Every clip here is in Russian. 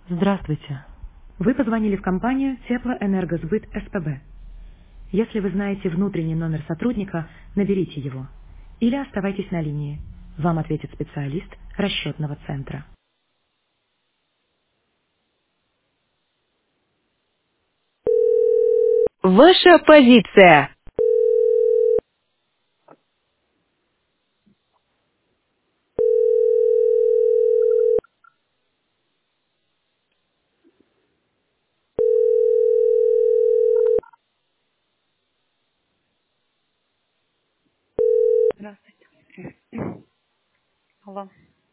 Здравствуйте. Вы позвонили в компанию Теплоэнергосбыт СПБ. Если вы знаете внутренний номер сотрудника, наберите его. Или оставайтесь на линии. Вам ответит специалист расчетного центра. Ваша позиция. Здравствуйте. Алло.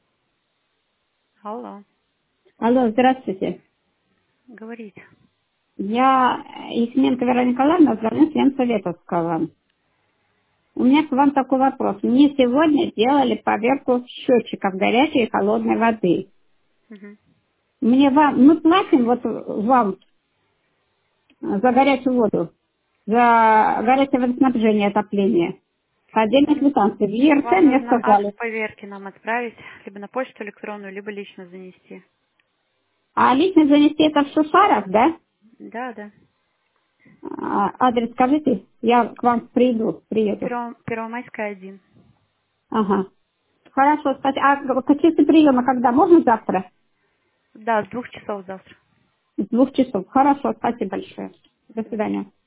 Алло. Алло, здравствуйте. Говорите. Я Ефименко Вера Николаевна, звоню с Ленсоветовского. У меня к вам такой вопрос. Мне сегодня делали поверку счетчиков горячей и холодной воды. Мгм. Мы платим вот вам за горячую воду, за горячее водоснабжение, отопление. Отдельно квитанции. В ЕРЦ Вам мне нужно акт сказали. поверки нам отправить, либо на почту электронную, либо лично занести. А лично занести это в Шушарах, да? Да, да. Адрес скажите, я к вам приеду. Первомайская 1. Ага. Хорошо, спасибо. А часы приема когда? Можно завтра? Да, с 2 часов завтра. С 2 часов. Хорошо, спасибо большое. До До свидания. свидания.